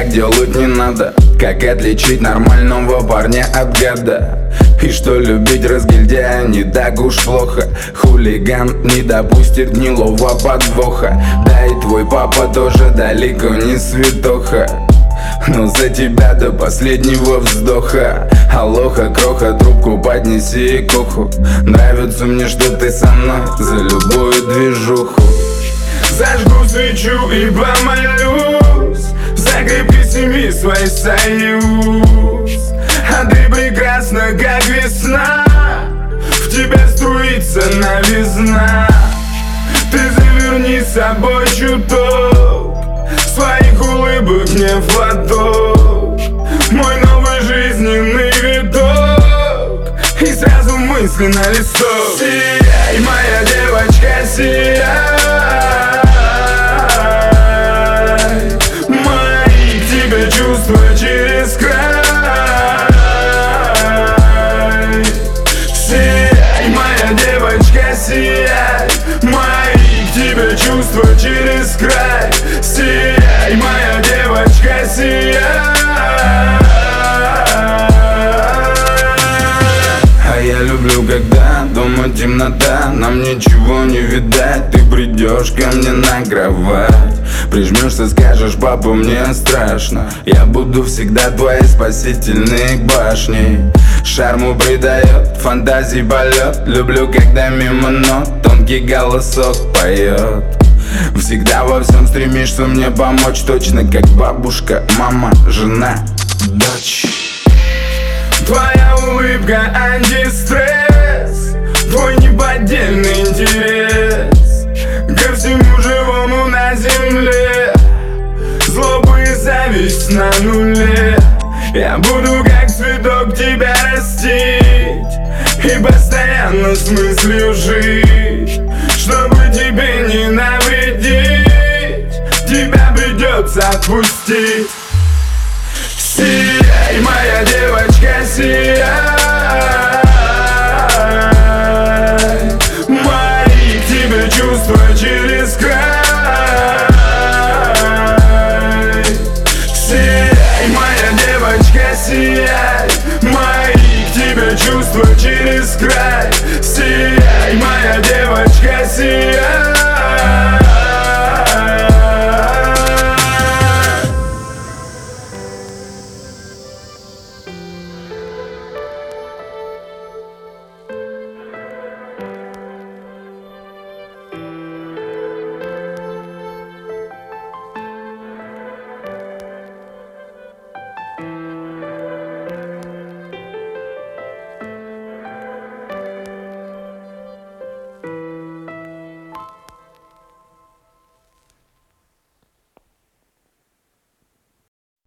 так делать не надо. Как отличить нормального парня от гада? И что любить разгильдяя не так уж плохо. Хулиган не допустит гнилого подвоха. Да и твой папа тоже далеко не святоха, но за тебя до последнего вздоха. Алоха, кроха, трубку поднеси и коху. Нравится мне, что ты со мной за любую движуху. Зажгу свечу и помолюсь, закрепи семьи свой союз. А ты прекрасна, как весна, в тебя струится новизна. Ты заверни собой чуток, своих улыбок не в платок. Мой новый жизненный виток, и сразу мысли на листок. Сияй, моя девочка, сияй. Мои к тебе чувства через край. Сияй, моя девочка, сияй. Мои к тебе чувства через край. Сияй, моя девочка, сияй. А я люблю, когда дома темнота, нам ничего не видать. Ты придешь ко мне на кровать, прижмешься, скажешь: папа, мне страшно. Я буду всегда твоей спасительной башней. Шарму придает, фантазии полет. Люблю, когда мимо нот тонкий голосок поет. Всегда во всем стремишься мне помочь, точно как бабушка, мама, жена, дочь. Твоя улыбка антистресс, твой неподдельный интерес ко всему живому на земле. Злоба и зависть на нуле. Я буду как цветок тебя растить и постоянно с мыслью жить. Чтобы тебе не навредить, тебя придется отпустить. Сияй, моя девочка, сияй. Мои к тебе чувства через край. Сияй, моя девочка, сияй. Мои к тебе чувства через край. Сияй, моя девочка, сияй.